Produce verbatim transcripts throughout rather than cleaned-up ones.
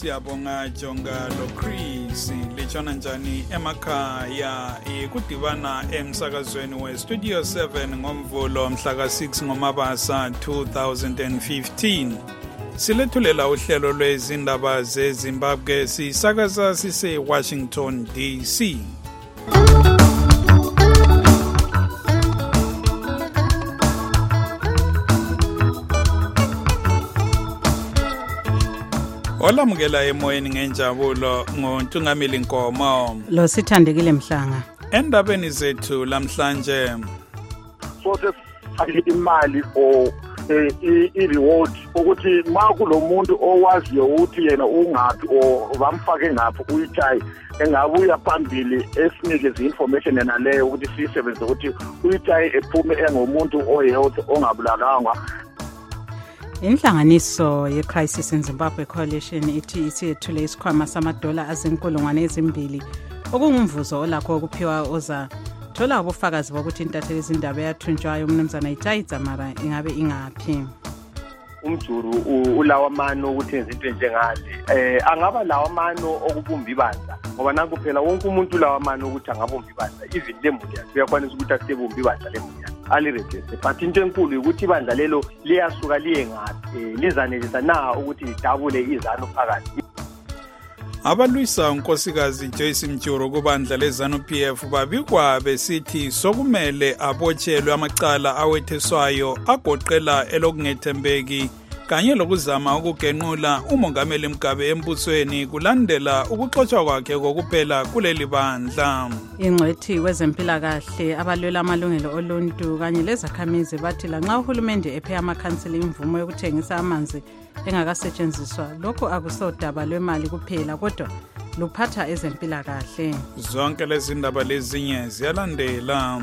siyabonga Jonga lo Chris lichona njani emakhaya ikudibana emsakazweni we Studio seven ngomvulo mhla ka six ngoMabasa two thousand fifteen. Silethulela uhlelo lwezindaba zeZimbabwe sisakaza sise Washington D C. Olamukela emoyeni ngenjabulo ngoNtungamili Nkomo lo sithandekile Mhlanga. Endabeni zethu lamhlanje sote imali o i-reward ukuthi makulomuntu owaziyo ukuthi yena ungaphi o bamfake ngaphi uyithayi engabuya phambili esinikeze information yena leyo ukuthi sisebenze ukuthi uyithayi ephume engomuntu ohealth ongabulalanga. Inhlanganiso ye-Crisis in Zimbabwe Coalition ithi isiyethule isikhwama samadola azinkulungwane ezimbili okungumvuzo olakho ukuphiwa oza thola ubufakazi bokuthi intatheli izindaba yathunjwayo umnumzana Itayi Dzamara ingabe ingaphi. Umjuru ulawa amano ukuthi enze into njengale eh angaba lawa amano okubumba ibandla ngoba nanku phela wonke umuntu lawa amano ukuthi angabumba ibandla even lemuli yakhe uyakwanisa ukuthi asebumba ibandla lemuli yakhe aliregister but into enkulu ukuthi ibandla lelo liyasuka liye ngathi lizanelisa na ukuthi lidabule izanu phakathi. Abalwisa unkosikazi Joyce Mjuru kubandla leZANU P F babikwa besithi sokumele abotshelwe amacala awetheswayo agoqela elokungethembeki kanye lokuzama ukugenqula umongameli Mugabe embusweni kulandela ukuxoshwa kwakhe kokuphela kuleli bandla. Ingcwethi wezempilakahle abalwela amalungelo oluntu kanye lezakhamizi bathi lanxa uhulumende ephe amakhansela imvumo yokuthengisa amanzi engakasetshenziswa lokho akusodaba lwemali kuphela kodwa luphatha ezempilakahle. Zonke lezi ndaba lezinye ziyalandela.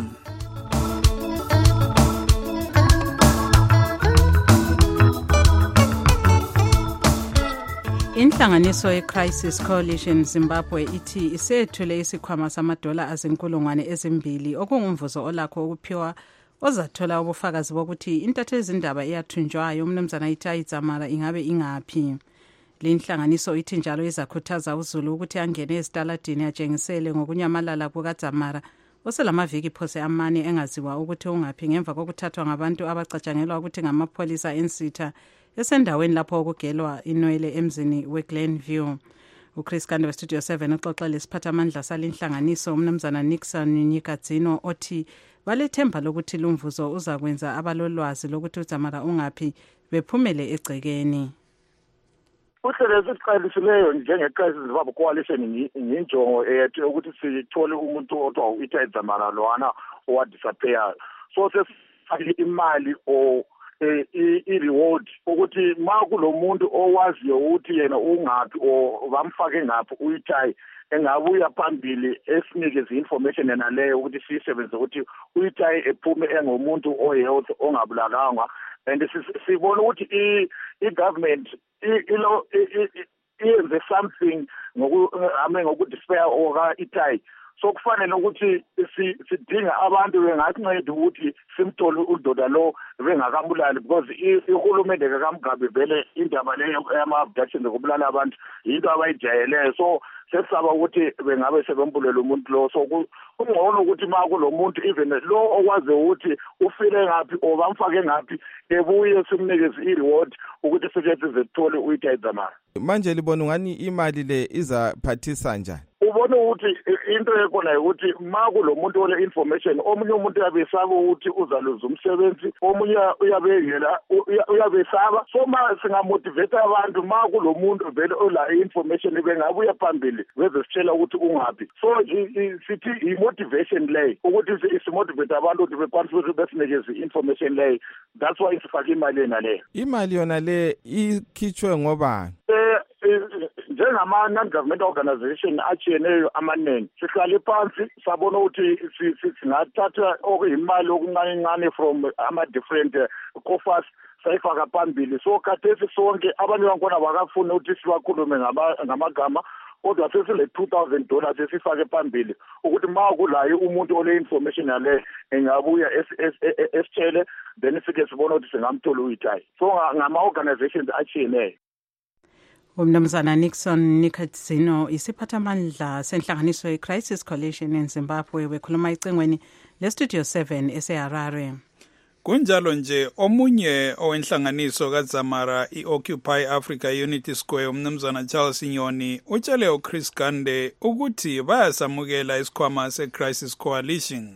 Inhlanganiso ye-Crisis Coalition Zimbabwe ithi isethule isikhwama samadola azinkulungwane ezimbili okungumvuzo olakho ukuphiwa ozathola ubufakazi bokuthi intatheli izindaba iyathunjwayo umnumzana Itayi Dzamara ingabe ingaphi. Le inhlanganiso ithi njalo izakhuthaza uZulu ukuthi angene ezitaladini atshengisele ngokunyamalala kukaDzamara oselamaviki phose amane engaziwa ukuthi ungaphi ngemva kokuthathwa ngabantu abacatshangelwa ukuthi ngamapholisa ensitha esendaweni lapho okugelwa inwele emzini weGlenview. uChris Kande weStudio seven uxoxa lesiphathamandla salinhlanganiso umnumzana Nixon Nyikadzino othi balethemba lokuthi lumvuzo uzakwenza abalolwazi lokuthi uDzamara ungaphi bephumele egcekeni. Uhlelo esiqalisileyo njenge-Crisis Zimbabwe Coalition nginjongo ethi ukuthi sithole umuntu othiwa uItayi Dzamara lowana owadisappear. So sesifake imali o i-reward ukuthi makulomuntu owaziyo ukuthi yena ungaphi o bamfake ngaphi uyithayi engabuya phambili esinikeze information yena leyo ukuthi sisebenze ukuthi uyithayi ephume engomuntu ohealth ongabulalanga. And sibona ukuthi i-government ilo iyenze something ngoku ame ngokudispair oka Itayi. So kufanele ukuthi sidinga abantu benganceda ukuthi simthole udoda lo bengakamulali because ihulumende kaMgabe vele indaba leyo ama-abduction zokubulala abantu into abayijayeleyo. So sesaba ukuthi bengabe sebembulela umuntu lo. So kungcono ukuthi ma kulo muntu even lo okwazi ukuthi ufile ngaphi o bamfake ngaphi ebuye simnikeze i-reward ukuthi sikhethe zethole uItayi Dzamara. Manje libona ngani imali le izaphathisa njani? Ubona ukuthi into ekona ukuthi makulo muntu ole information omunye umuntu uyabesaba ukuthi uzaluza umsebenzi omunye uyabengela uyabesaba. So ma singamotivate abantu makulo muntu vele ola information bengabuya phambili beze sitshela ukuthi ungaphi. So sithi i-motivation lay ukuthi isimotivate abantu ukuthi bekwanise ukuthi besinikeze information lay. That's why isifake imali yena le. Imali yona le ikhitshwe ngoba njengama non-government organization atshiyeneyo amaningi sihlale phansi sabona ukuthi singathatha okuyimali okuncane from ama-different coffers sayifaka phambili. So khathesi sonke abanye bakhona bakafuna ukuthi sibakhulume ngamagama kodwa sesile two thousand dollars esifake phambili ukuthi ma kulayo umuntu ole information yale engabuya esitshele then sike sibona ukuthi singamthola uItayi. So ngama organizations atshiyeneyo. Umnumzana Nixon Nikatsino isiphathamandla senhlanganiso ye-Crisis Coalition in Zimbabwe bekhuluma icingweni le-Studio seven eseHarare. Kunjalo nje omunye owenhlanganiso kaZamara i-Occupy Africa Unity Square umnumzana Charles Nyoni utshele uChris Gande ukuthi bayasamukela isikhwama se-Crisis Coalition.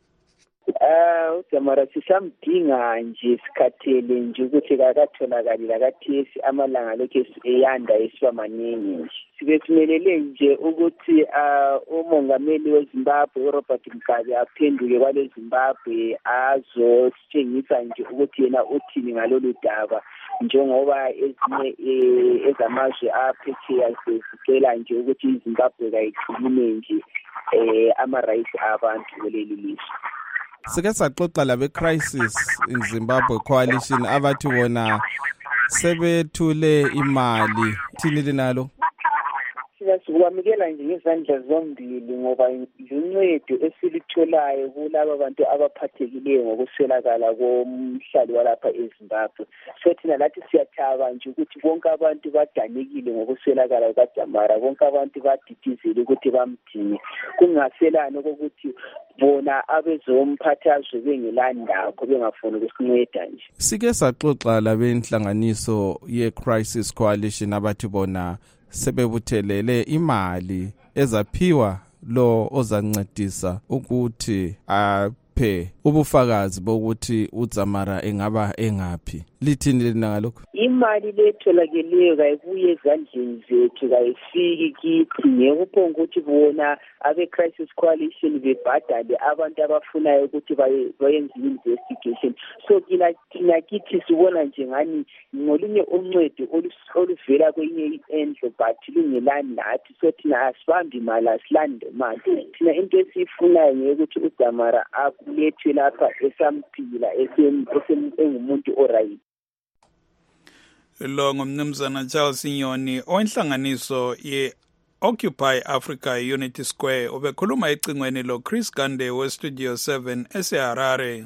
Uh, uZamara sisamdinga nje sikhathele nje ukuthi kakatholakali lakathesi amalanga lokhu eyanda esiba maningi nje. Sibe simelele nje ukuthi uh, umongameli weZimbabwe uRobert Mugabe aphenduke kwale Zimbabwe azositshengisa nje ukuthi yena uthini ngalolu daba njengoba ezinye ezamazwe aphesheya sezicela nje ukuthi iZimbabwe kayikhulume nje eh ama-rights abantu kuleli lizwe. Sike saxoxa labe Crisis in Zimbabwe Coalition abathi bona sebethule imali thini linalo. Siyakwamukela nje ngezandla zombili ngoba luncedo esilitholayo kulabo bantu abaphathekileyo ngokuswelakala komhlali walapha eZimbabwe. So thina lathi siyathaba nje ukuthi bonke abantu badanekile ngokuswelakala kukaZamara, bonke abantu badidizile ukuthi bamdinge. Kungaselani ukuthi bona abezomphathazwe bengelandakho bengafuni ukusinceda nje. Sike saxoxa labe inhlanganiso ye-Crisis Coalition abathi bona sebebuthelele imali ezaphiwa lo ozancedisa ukuthi aphe ubufakazi bokuthi uZamara engaba engaphi. Lithini lina ngalokho? Imali letholakeleyo kayibuye ezandleni zethu kayifiki kithi ngekuphonga ukuthi bona abe-Crisis Coalition bebhadale abantu abafunayo ukuthi bayenze investigation. So kina kina kithi sibona nje ngani ngolunye uncedo oluvela kwenye endlo but lungelani nathi. So thina asibambi imali asilande manje. Thina into esifunayo ngekuthi uZamara akulethwe lapha esamphila esengumuntu oright. Lo ngumnumzana Charles Nyoni owenhlanganiso ye Occupy Africa Unity Square obekhuluma ecingweni lo Chris Gande we Studio seven eseHarare.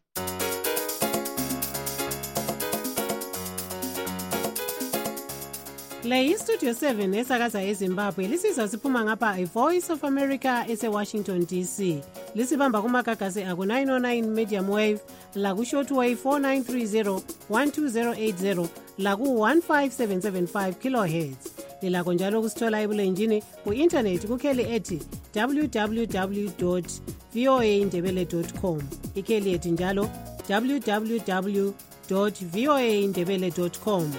Le iStudio seven esakaza eZimbabwe lisizwa siphuma ngapha iVoice of America ese-Washington D C. Lisibamba kumagagasi aku nine oh nine medium wave, laku short wave four nine three zero one two zero eight zero, laku one five seven seven five kilohertz. Lilakho njalo kusithola ebulenjini ku-internet kukheli ethi w w w dot v o a indebele dot com. Ikheli ethi njalo w w w dot v o a indebele dot com.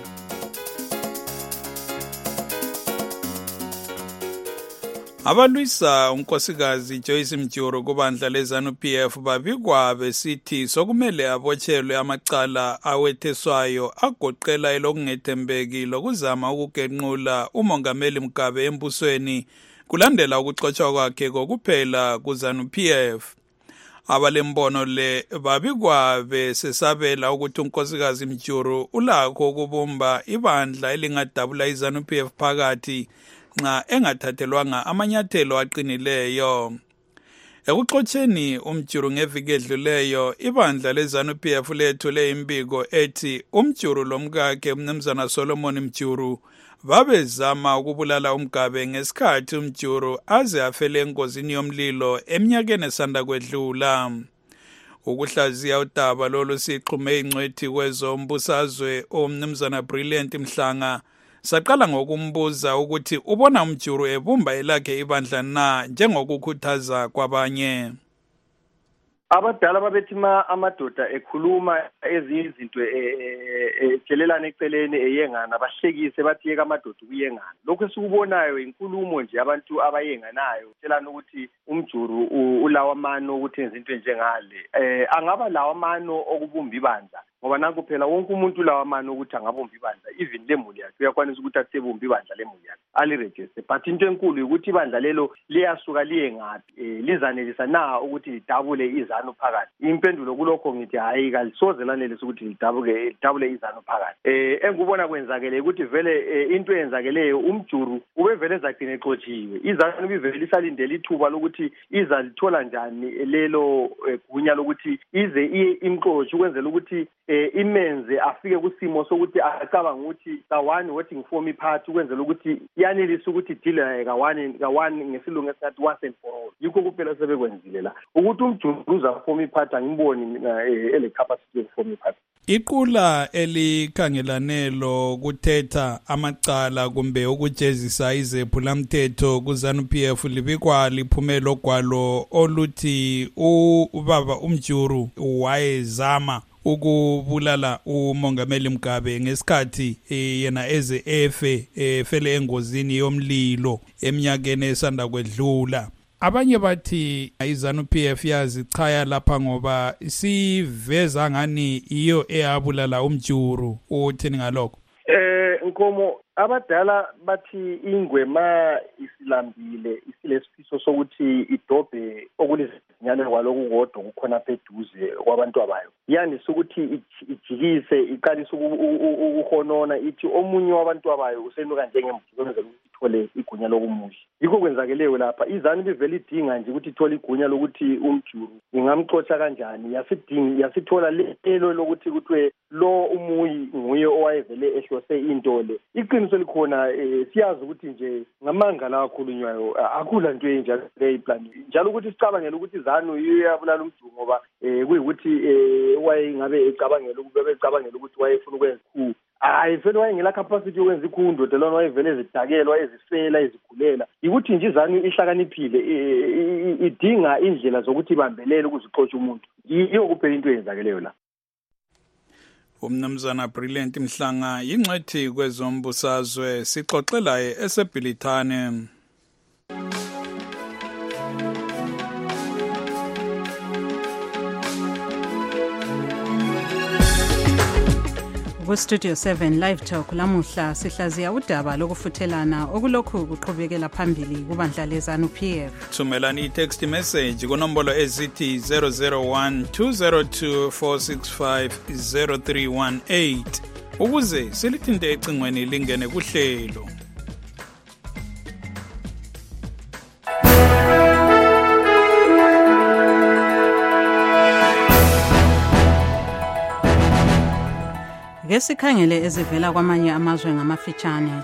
Abalwisa unkosikazi Joyce Mjuru kubandla leZANU P F babikwa besithi sokumele abotshelwe amacala awetheswayo agoqela elokungethembeki lokuzama ukugenqula umongameli Mugabe embusweni kulandela ukuxotshwa kwakhe kokuphela kuZANU P F. Abalembono le babikwa besesabela ukuthi unkosikazi Mjuru ulakho ukubumba ibandla elingadabula iZANU P F phakathi nxa engathathelwanga amanyathelo aqinileyo. Ekuxotsheni uMjuru ngeviki edluleyo, ibandla leZANU P F lethule imbiko ethi uMjuru lomkakhe umnumzana Solomon Mjuru babezama ukubulala uMgabe ngesikhathi uMjuru aze afele engozini yomlilo eminyakeni esanda kwedlula. Ukuhlaziya udaba lolu sixhume ingcwethi kwezombusazwe umnumzana Brilliant Mhlanga saqala ngokumbuza ukuthi ubona uMjuru ebumba elakhe ibandla na njengokukhuthaza kwabanye. Abadala babethi amadoda ekhuluma ezizinto etshelelana eceleni eyengana bahlekise bathi yeka amadoda ukuyengana. Lokho esikubonayo inkulumo nje abantu abayenganayo tshelana ukuthi uMjuru ulawa amano ukuthi enze into njengale. Eh angaba lawa amano okubumba ibandla ngoba nanku phela wonke umuntu lawa amano ukuthi angabumba ibandla even lemuli yakhe uyakwanisa ukuthi akusebumba ibandla lemuli yakhe aliregister but into enkulu ukuthi ibandla lelo liyasuka liye ngapi lizanelisa na ukuthi lidabule iZANU phakathi. Impendulo kulokho ngithi hayi kalisoze lanelisa ukuthi lidabuke lidabule iZANU phakathi. Eh engubona kwenzakele ukuthi vele into eyenzakeleyo uMjuru ubevele zagcina exotshiwe. iZANU bivele lisalindele ithuba lokuthi izalithola njani lelo gunya lokuthi ize imxotshe ukwenzela ukuthi eh imenze afike kusimo sokuthi acabanga ukuthi ka-one voting form iphathi ukwenzela ukuthi yanelisa ukuthi idile naye ka-one ka-one ngesilungu esingathi once and for all. Yikho kuphela sebekwenzile la ukuthi umjuruza form iphathi angiboni mina ele capacity of form iphathi. Iqula elikhangelanelo kuthetha amacala kumbe ukujezisa izephulamthetho kuZANU-P F libikwa liphumela ogwalo oluthi ubaba umjuru wayezama ukubulala uMongameli Mugabe ngesikhathi yena eze efe efele engozini yomlilo eminyakeni esanda kwedlula. Abanye bathi iZANU-P F yazichaya lapha ngoba siveza ngani iyo eyabulala umjuru. Uthini ngalokho? Eh Nkomo, abadala bathi ingwema isilambile isilesifiso sokuthi idobhe okulizinyane kwaloku kodwa kukhona pheduze kwabantu abayo. Yani sokuthi ijikise iqalisa ukuhonona ithi omunye wabantu abayo usenuka njengemvuzo ithole igunya lokumusha. Yikho kwenzakeleyo lapha iZANU bivele idinga nje ukuthi ithole igunya lokuthi umjuru ingamxotsha kanjani, yasidinga yasithola lelo lokuthi kuthiwe lo umuyi nguye owayevele ehlose into le. Iqiniso likhona siyazi ukuthi nje ngamanga la akhulunywayo akula nto enjalo le plan njalo ukuthi sicabangela ukuthi iZANU iyo yabulala umjuru ngoba kuyikuthi wayengabe ecabangela ukuthi becabangela ukuthi wayefuna ukwenza khu hayi vele wayengela capacity yokwenza ikhundo delona wayevele ezidakelwa ezifela ezigulela. Ukuthi nje iZANU ihlakaniphile idinga indlela zokuthi ibambelele ukuzixotsha umuntu. Yiyo kuphela into eyenzakeleyo la. Umnumzana Brilliant Mhlanga yingcwethi kwezombusazwe sixoxela eseBhilithane. Ku-Studio seven Live Talk lamuhla sihlaziya udaba lokufuthelana okulokhu kuqhubekela phambili kubandla leZANU-P F. Thumelani i-text message kunombolo ezithi zero zero one two zero two four six five zero three one eight ukuze silithinte ecingweni lingene kuhlelo. Ngesikhangele ezivela kwamanye amazwe ngamafitshane.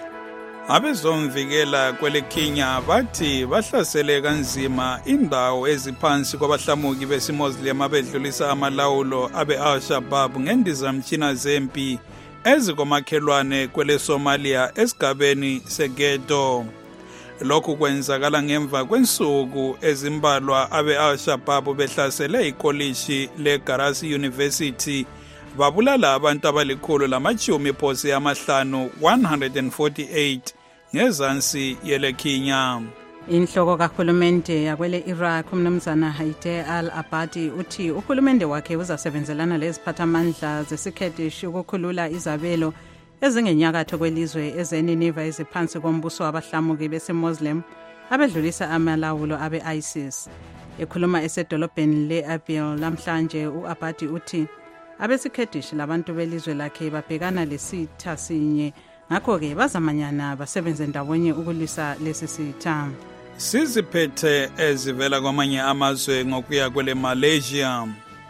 Abezomvikela kwele Kenya bathi bahlasele kanzima indawo eziphansi kwabahlamuki besimozilem abedlulisa amalawulo abe Al-Shabaab ngendizamtshina zempi ezikomakhelwane kwele Somalia esigabeni seGhetto. Lokhu kwenzakala ngemva kwensuku ezimbalwa abe Al-Shabaab behlasele ikolishi leGarasi University babulala abantu abalikhulu lamachumi phose amahlanu one hundred forty-eight ngezansi yele Kenya. Inhloko kahulumende yakwele Iraq umnumzana Haider al-Abadi uthi uhulumende wakhe uzasebenzelana leziphathamandla zesikhethish ukukhulula izabelo ezingenyakatho kwelizwe ezeniniva eziphansi kombuso wabahlamuki beseMuslim abedlulisa amalawulo abe ISIS. Ekhuluma esedolobheni le-Erbil namhlanje u-Abadi uthi abesikhethishi labantu belizwe lakhe babhekana lesitha sinye ngakho-ke bazamanyana basebenze ndawonye ukulwisa lesi sitha. Siziphethe ezivela kwamanye amazwe ngokuya kwele Malaysia.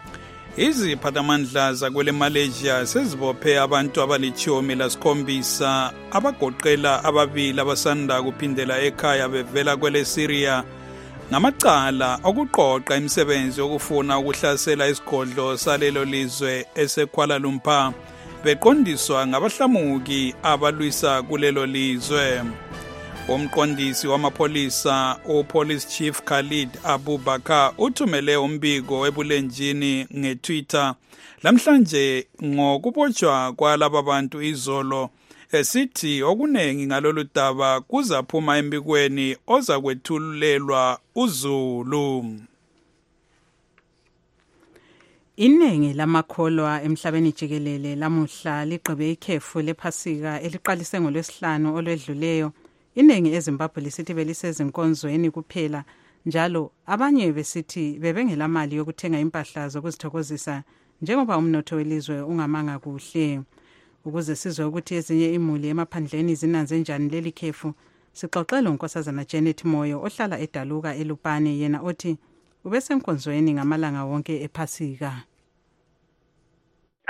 Iziphathamandla zakwele Malaysia sezibophe abantu abalichumi lasikhombisa abagoqela ababili abasanda kuphindela ekhaya bevela kwele Syria ngamacala okuqoqa imisebenzi yokufuna ukuhlasela isigodlo salelo lizwe eseKuala Lumpur beqondiswa ngabahlamuki abalwisa kulelo lizwe. Umqondisi wamapolisa uPolice Chief Khalid Abubakar uthumele umbiko ebulenjini ngeTwitter lamhlanje ngokubotshwa kwalaba bantu izolo esithi okunengi ngalolu daba kuzaphuma embikweni ozakwethulelwa uZulu. Iningi lamakholwa emhlabeni jikelele lamuhla ligqibe ikhefu lephasika eliqalise ngolwesihlanu olwedluleyo. Iningi eZimbabwe lisithi belisezinkonzweni kuphela njalo abanye besithi bebengelamali yokuthenga impahla zokuzithokozisa njengoba umnotho welizwe ungamanga kuhle. Ukuze sizwe ukuthi ezinye imuli emaphandleni zinanze njani leli khefu, sixoxela unkosazana Janet Moyo ohlala eDaluka eLupane yena othi ubesenkonzweni ngamalanga wonke ephasika.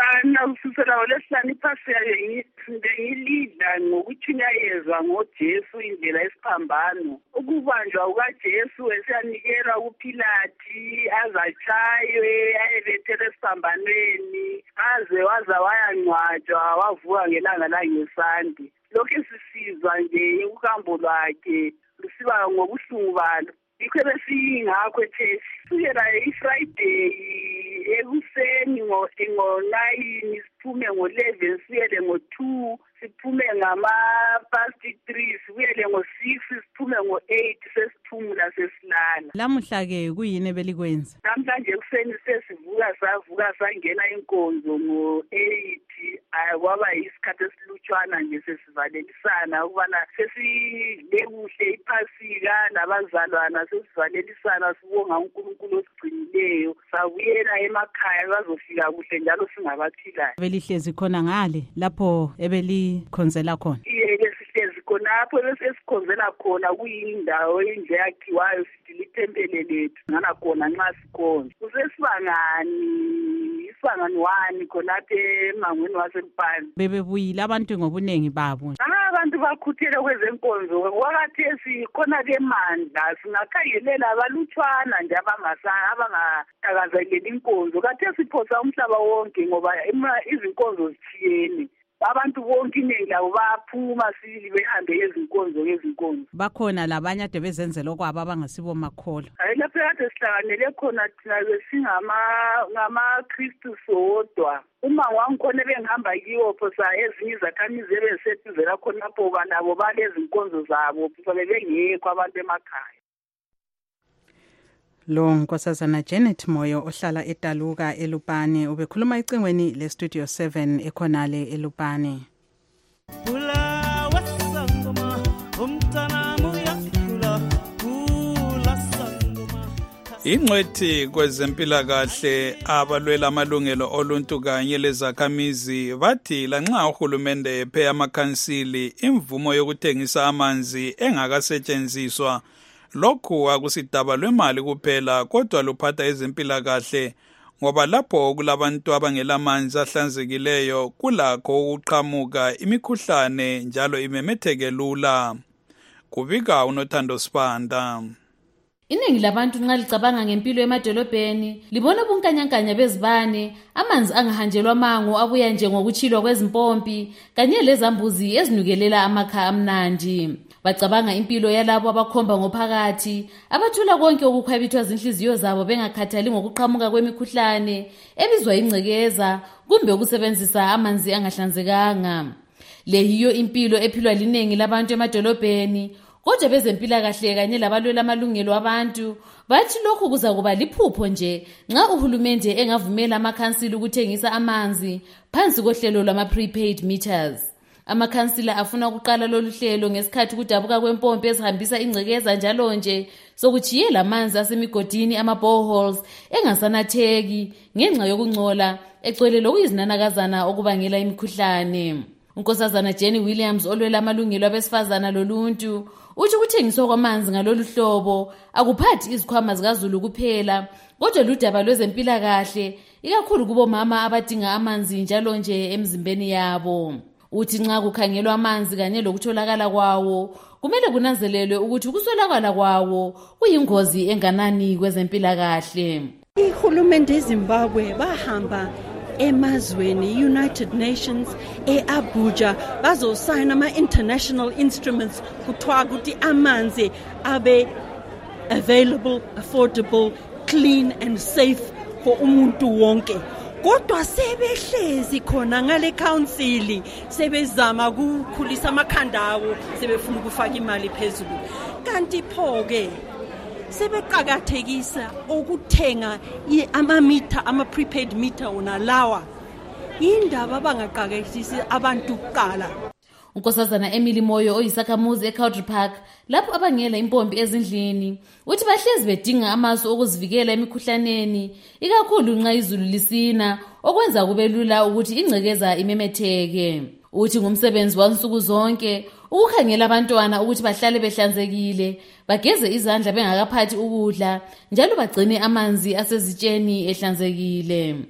ngolwesihlanu ususela ngolwesihlanu iphasi yayo ngilidla ngokuthunyayezwa ngoJesu indlela yesiphambano. Ukubanjwa kukaJesu esiyanikelwa kuPilate azatshaywe ayebethelwe esiphambanweni aze waza wayangcwatshwa wavuka ngelanga langesandi. Lokhu sisizwa nje uhambo lwakhe lusiba ngobuhlungu balo. Yikho besingakho ethethi sukela iFriday ekuseni ngo-nine siphume ngo-eleven siyele ngo-two siphume ngama-past three sibuyele ngo-six siphume ngo-eight sesiphumula sesilala. Lamuhla-ke kuyini ebelikwenza? Namhlanje ekuseni sesivuka savuka sangena inkonzo ngo-eight kwaba yisikhathi esilutshwana nje sesivalelisana ukubana sesidle kuhle iphasika nabazalwana sesivalelisana sibonga uNkulunkulu osigcinileyo sabuyela emakhaya bazofika kuhle njalo singabaphilayo. Belihlezi khona ngale lapho ebelikhonzela khona? Yeke sihlezi khonapho besesikhonzela khona kuyindawo indle yakhiwayo sithi lithempele lethu ngana khona nxa sikhona. Kusesibangani isibangani one khonapho emangweni wasempani. Bebebuyile abantu ngobunengi babo. Abantu bakhuthele kwezenkonzo kwakathesi khona ke mandla singakhangelela abalutshwana nje abangatakazeleli inkonzo. Kathesi phosa umhlaba wonke ngoba izinkonzo zithiyene. Abantu bonke iningi labo baphuma sili behambe ezinkonzo ngezinkonzo. Bakhona labanye ade bezenzela okwabo abangasibo makholo. Hayi lapho kade sihlanganele khona thina besingama ngamaKristu sodwa. Uma wangikhona bengihamba kiwo phosa ezinye izakhamizi ebesethizela khonapho banabo balezi inkonzo zabo phosa bebengekho abantu emakhaya. Lo nkosazana Janet Moyo ohlala eTaluka eLupane ubekhuluma icingweni le Studio seven ekhonale eLupane. Bula wasangoma umntana muyakhula bula sangoma. Ingcwethi kwezempilakahle abalwela amalungelo oluntu kanye lezakhamizi bathi lanxa uhulumende ephe amakhansili imvumo yokuthengisa amanzi engakasetshenziswa lokhu akusidaba lwemali kuphela kodwa luphatha ezempilakahle ngoba lapho kulabantu abangelamanzi ahlanzekileyo kulakho ukuqhamuka imikhuhlane njalo imemetheke lula. Kubika uNothando Sibanda. Iningi labantu nxa licabanga ngempilo emadolobheni libona bunkanyankanya bezibane amanzi angahanjelwa mango abuya nje ngokuchilwa kwezimpompi kanye lezambuzi ezinukelela amakha amnandi. Bacabanga impilo yalabo abakhomba ngophakathi abathula konke ukukhwabithwa zinhliziyo zabo bengakhathali ngokuqhamuka kwemikhuhlane ebizwa ingcekeza kumbe ukusebenzisa amanzi angahlanzekanga. Le yiyo impilo ephilwa linengi labantu emadolobheni. Kodwa bezempilakahle kanye labalwela amalungelo abantu bathi lokhu kuza kuba liphupho nje nxa uhulumende engavumela amakhansili ukuthengisa amanzi phansi kohlelo lwama prepaid meters. Amakhansila afuna ukuqala lolu hlelo ngesikhathi kudabuka kwempompi ezihambisa ingcekeza njalo nje sokuchiyela amanzi asemigodini ama boreholes engasanatheki ngenxa yokungcola egcwele lokuyizinanakazana okubangela imikhuhlane. Unkosazana Jenny Williams olwela amalungelo abesifazana loluntu uthi ukuthengiswa kwamanzi ngalolu hlobo akuphathi izikhwama zikaZulu kuphela kodwa ludaba lwezempilakahle ikakhulu kubo mama abadinga amanzi njalo nje emzimbeni yabo. Uthi nxa kukhangelwa amanzi kanye lokutholakala kwawo kumele kunanzelelwe ukuthi ukuswelakala kwawo kuyingozi enganani kwezempilakahle. Ihulumende eZimbabwe bahamba emazweni United Nations eAbuja bazosayina ama international instruments kuthiwa ukuthi amanzi abe available, affordable, clean and safe for umuntu wonke. Kodwa sebehlezi khona ngale council sebezama ukukhulisa amakhanda awo sebefuna ukufaka imali phezulu. Kanti pho ke sebeqakathekisa ukuthenga ama meter ama prepaid meter ona lawa indaba abangaqakethisi abantu kuqala. Unkosazana Emily Moyo oyisakhamuzi eCountry Park lapho abangela impompi ezindlini uthi bahlezi bedinga amasu okuzivikela emikhuhlaneni ikakhulu nxa izulu lisina okwenza kube lula ukuthi ingcekeza imemetheke. Uthi ngumsebenzi wansuku zonke ukukhangela abantwana ukuthi bahlale behlanzekile bageze izandla bengakaphathi ukudla njalo bagcine amanzi asezitsheni ehlanzekile.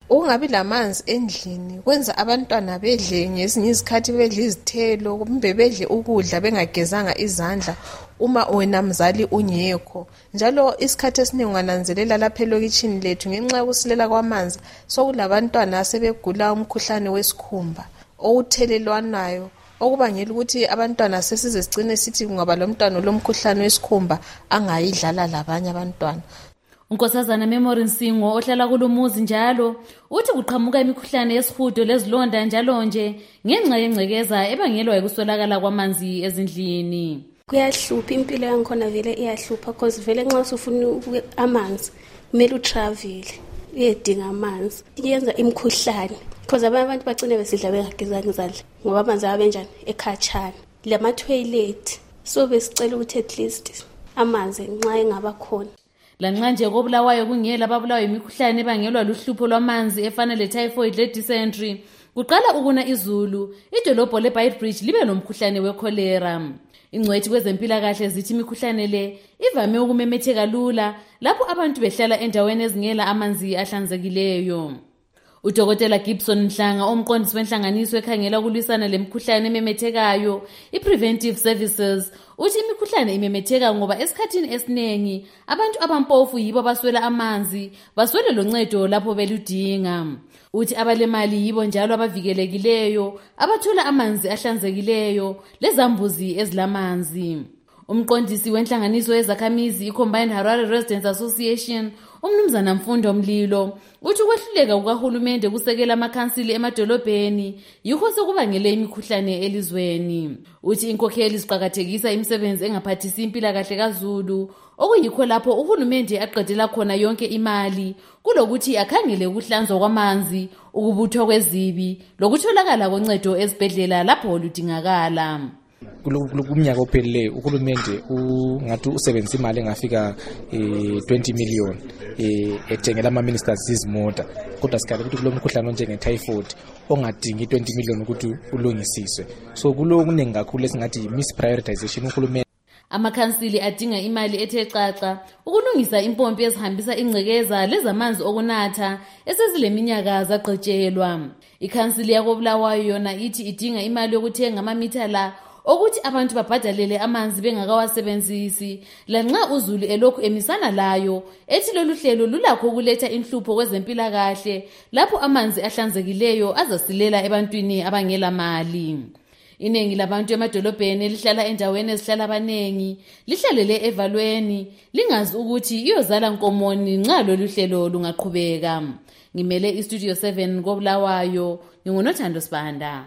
Ukungabi lamanzi endlini kwenza abantwana bedle ngezinye izikhathi bedle izithelo kumbe bedle ukudla bengagezanga izandla uma wena mzali ungekho. Njalo isikhathi esiningi ungananzelela lapha elokitshini lethu ngenxa yokusilela kwamanzi sokulabantwana asebegula umkhuhlane wesikhumba owuthelelwanayo okubangela ukuthi abantwana sesize sigcine sithi kungaba lomntwana lomkhuhlane wesikhumba angayidlala labanye abantwana. Unkosazana Memory Nsingo ohlala kulumuzi njalo uthi kuqhamuka imikhuhlane yesihudo lezilonda njalo nje ngenxa yengcekeza ebangelwa yikuswelakala kwamanzi ezindlini. Kuyahlupha impilo yankhona vele iyahlupha because vele nxa usufuna amanzi kumele utravel uyedinga amanzi yenza imikhuhlane because abanye abantu bagcina besidla bengagezanga izandla ngoba amanzi abenjani ekhatshana lama toilet so besicela ukuthi at least amanzi nxa engaba khona. Lanxa nje kobulawayo kungela ababulawa imikhuhlane ebangelwa luhlupho lwamanzi efana le-typhoid le-dysentery kuqala ukuna izulu idolobho le-Beitbridge libe lomkhuhlane we-cholera. Ingcwethi kwezempilakahle zithi imikhuhlane le ivame ukumemetheka lula lapho abantu behlala endaweni ezingela amanzi ahlanzekileyo. Udokotela Gibson Mhlanga omqondisi wenhlanganiso ekhangela ukulwisana lemikhuhlane ememethekayo i-Preventive Services uthi imikhuhlane imemetheka ngoba esikhathini esiningi abantu abampofu yibo baswela amanzi baswele loncedo lapho beludinga. Uthi abalemali yibo njalo abavikelekileyo abathola amanzi ahlanzekileyo lezambuzi ezilamanzi. Umqondisi wenhlanganiso yezakhamizi i-Combined Harare Residents Association umnumzana Mfundo Mlilo uthi ukwehluleka kukahulumende kusekela amakhansili emadolobheni yikho sekubangele imikhuhlane elizweni. Uthi inkokheli ziqhakathekisa imisebenzi engaphathisi impilakahle kaZulu okuyikho lapho uhulumende aqedela khona yonke imali kulokuthi akhangele ukuhlanzwa kwamanzi, ukubuthwa kwezibi lokutholakala koncedo ezibhedlela lapho ludingakala. Kumnyaka ophelileyo uhulumende ungathi usebenzisa imali engafika twenty million ethengela ama-ministers izimota kodwa sikhala ukuthi kulo mkhuhlane onjenge-typhoid ongadingi twenty million ukuthi ulungisiswe. So kulo kuningi kakhulu esingathi yi-misprioritization uhulumende. Amakhansili adinga imali ethe xaxa ukulungisa impompi ezihambisa ingcekeza lezamanzi okunatha esezileminyaka zagqetshelwa. Ikhansili yakobulawayo yona ithi idinga imali yokuthenga amamitha la ukuthi abantu babhadalele amanzi bengakawasebenzisi lanxa uZulu elokhu emisana layo ethi lolu hlelo lulakho ukuletha inhlupho kwezempilakahle lapho amanzi ahlanzekileyo azasilela ebantwini abangela mali. Iningi labantu emadolobheni lihlala endaweni ezihlala abanengi lihlalele evalweni lingazi ukuthi iyozala nkomoni nxa lolu hlelo lungaqhubeka. Ngimele iStudio seven kobulawayo ngingunothando Sibanda.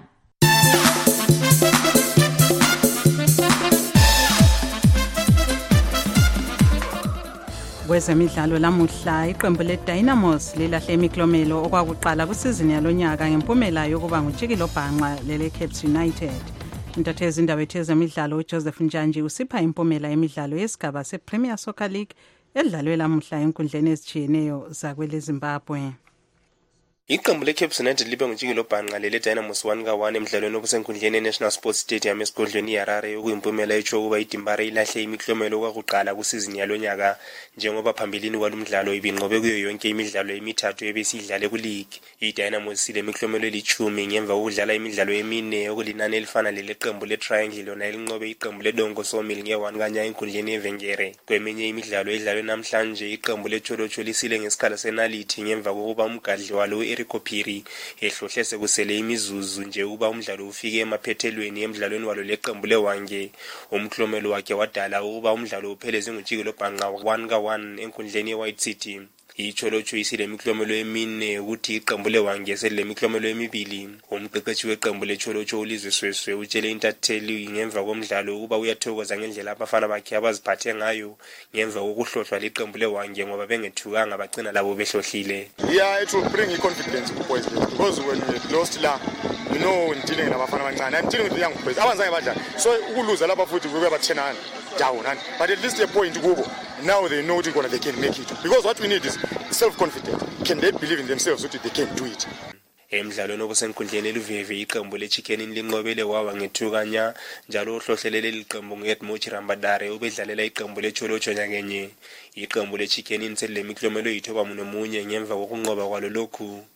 Kwezemidlalo lamuhla iqembu le-Dynamos lilahle imiklomelo okwakuqala kusizini yalonyaka ngempumela yokuba ngujikilo bhanqa lele-Caps United. Intatheli indaba yezemidlalo uJoseph Njanji usipha impumela yemidlalo yesigaba se-Premier Soccer League edlalwe lamuhla enkundleni ezitshiyeneyo zakwele Zimbabwe. Iqembu le-Caps United libe ngujikilo bhanqa lele-Dynamos one ka one emidlalweni obusenkundleni e-National Sports Stadium esigodlweni iHarare okuyimpumela etsho ukuba iDimbare ilahle imiklomelo okwakuqala kusizini yalonyaka njengoba phambilini kwalomdlalo ibinqobe kuyo yonke imidlalo emithathu ebesidlale ku-league. iDynamos sile miklomelo elithumi ngemva kokudlala imidlalo emine okulinani elifana leleqembu le-Triangle lona elinqobe iqembu le-Dongo Sawmill nge-one kanya enkundleni eVengere. Kweminye imidlalo edlalwe namhlanje iqembu le-Cholocho lisile ngesikhala senalithi ngemva kokuba umgadli walo Kophiri ehlohle sekusele imizuzu nje uba umdlalo ufike emaphethelweni emidlalweni walo leqembu leWange. Umklomelo wakhe wadala uba umdlalo upheleze ngojikelo bhanqa one ka one enkundleni eWhite City. iCholocho isile miklomelo emine ukuthi iqembu leWange selile miklomelo emibili. Umqeqeshi weqembu leCholocho uLizwe Sweswe utshele intatheli ngemva komdlalo ukuba uyathokoza ngendlela abafana bakhe abaziphathe ngayo ngemva kokuhlohlwa liqembu leWange ngoba bengethukanga bagcina labo behlohlile. Yeah, it will bring confidence to boys because when we lost la, you know, dealing nabafana abancane, I'm dealing with the young boys. Abanzange badlala. So ukuluza lapha futhi kube bathenana down, but at least a point kubo. Now they know that they can make it because what we need is self-confidence. Can they believe in themselves that they can do it? Emidlalweni obusenkundleni eluveve iqembu leChicken linqobele wawa ngethukanya njalo uhlohlelele liqembu ngeDmochi Rambadare obedlalela iqembu leCholocho nyakenye. Iqembu leChicken selile miklomelo yithoba nomunye ngemva kokunqoba kwalo lokhu.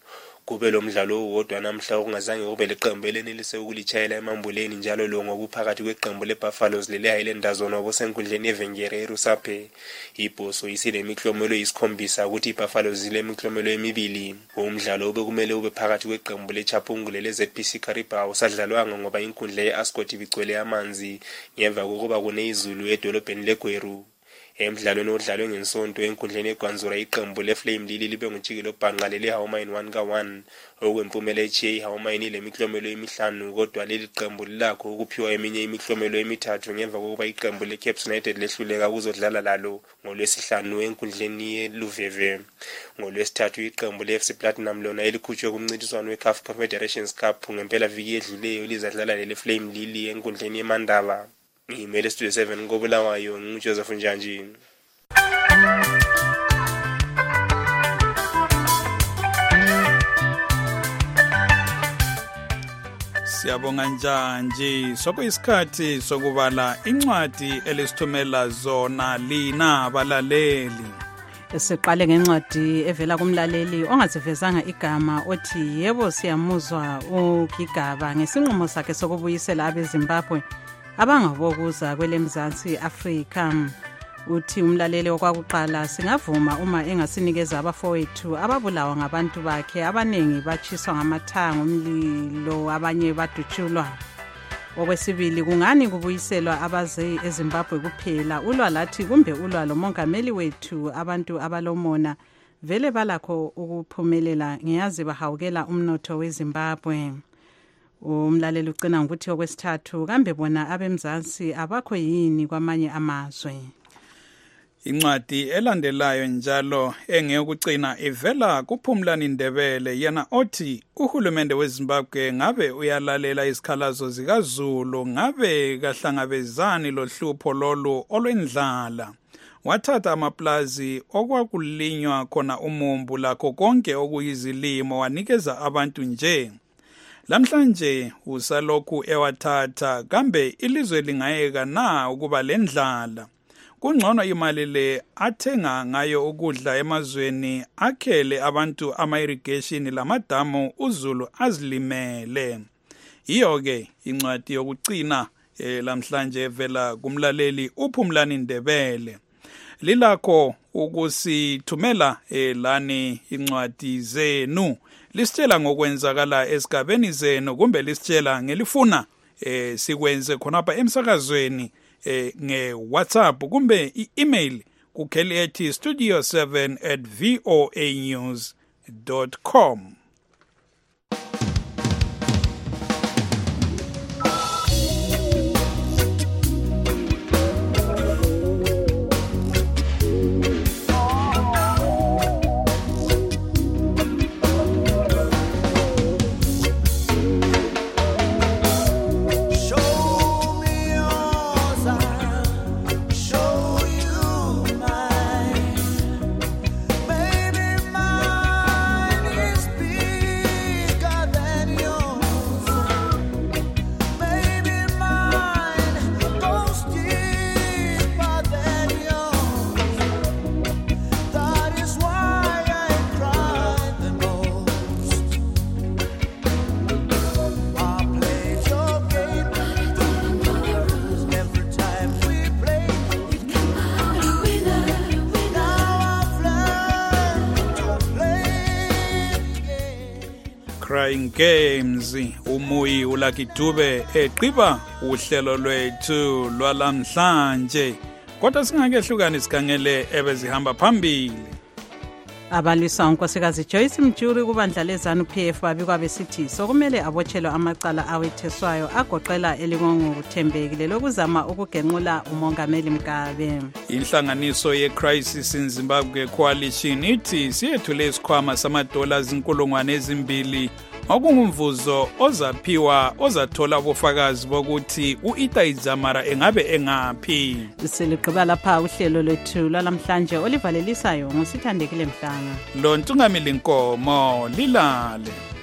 kube lo mdlalo owodwa namhla okungazange kube leqembu elenelise ukulitshayela emambuleni njalo lo ngokuphakathi kweqembu leBuffaloes lele Highlanders onwabo senkundleni yeVengere eRusaphe. Ibhoso isile miklomelo isikhombisa ukuthi iBuffaloes ile miklomelo emibili. Umdlalo obekumele ube phakathi kweqembu leChapungule leZ P C Caribou sadlalwanga ngoba inkundla yeAscot ibigcwele amanzi ngemva kokuba kune izulu edolobheni leGweru. Emdlalweni odlalwe ngensonto enkundleni eGwanzura iqembu leFlame Lili libe ngutshikilo bhanqalele iHawamine one ka one okwempumela echiye iHawamine ile miklomelo emihlanu kodwa leli qembu lakho ukuphiwa eminye imiklomelo emithathu ngemva kokuba iqembu leCape United lehluleka ukuzodlala lalo ngolwesihlanu enkundleni yeLuveve. Ngolwesithathu iqembu leF C Platinum lona elikhutshwe kumncintiswano weC A F Confederations Cup ngempela viki edluleyo lizadlala leFlame Lili enkundleni yeMandaba. Ngimele Studio seven ngobulawayo nguJoseph Njanji. Siyabonga Njanji, sokuyisikhathi sokubala incwadi elisithumela zona lina abalaleli. Siqale ngencwadi evela kumlaleli ongazivezanga igama othi yebo siyamuzwa uGigaba ngesinqumo sakhe sokubuyisela abeZimbabwe abangabokuza kwelemzansi Afrika. Uthi umlaleli okwakuqala singavuma uma engasinikeza abafowethu ababulawa ngabantu bakhe abanengi bachiswa ngamathango umlilo abanye badutshulwa. Okwesibili kungani kubuyiselwa abaze eZimbabwe kuphela ulwa lathi kumbe ulwa lo mongameli wethu abantu abalomona vele balakho ukuphumelela ngiyazi bahawukela umnotho weZimbabwe. Umlaleli ucina ngokuthi okwesithathu kambe bona abemzansi abakho yini kwamanye amazwe. Incwadi elandelayo njalo engeyokucina ivela kuPhumlani Ndebele yena othi uhulumende weZimbabwe ngabe uyalalela isikhalazo zikaZulu ngabe kahlangabezani lohlupho lolu olwendlala. Wathatha amaplazi okwakulinywa khona umumbu lakho konke okuyizilimo wanikeza abantu nje. Lamhlanje usalokhu ewathatha kambe ilizwe lingayeka na ukuba lendlala. Kungcono imali le athenga ngayo ukudla emazweni akhele abantu ama-irrigation lamadamu uZulu azilimele. Iyo ke incwadi yokucina eh, lamhlanje evela kumlaleli uPhumlani Ndebele. Lilakho ukusithumela eh, lani incwadi zenu. Lisitshela ngokwenzakala esigabeni zenu kumbe lisitshela ngelifuna eh, sikwenze khonapha emsakazweni eh, nge-WhatsApp kumbe i-email kukheli ethi studio seven at voa news dot com. Crying Games umuyi uLucky Dube eqiba uhlelo lwethu lwalamhlanje kodwa singakehlukani sikhangele ebezihamba phambili. Abalisa unkosikazi Joyce Mjuri kubandla lezanu P F babikwa besithi sokumele abotshelwa amacala awetheswayo agoqela elingongo kuthembekile lokuzama ukugenqula umongameli Mugabe. Inhlanganiso yeCrisis in Zimbabwe Coalition ithi siyethule isikhwama samadola izinkulungwane ezimbili okungumvuzo ozaphiwa ozathola ubufakazi bokuthi uIta Idzamara engabe engaphi. Seliqhubela lapha uhlelo lwethu lalamhlanje olivalelisayo ngosithandekile Mhlanga. Lo Ntungamili Nkomo lilale.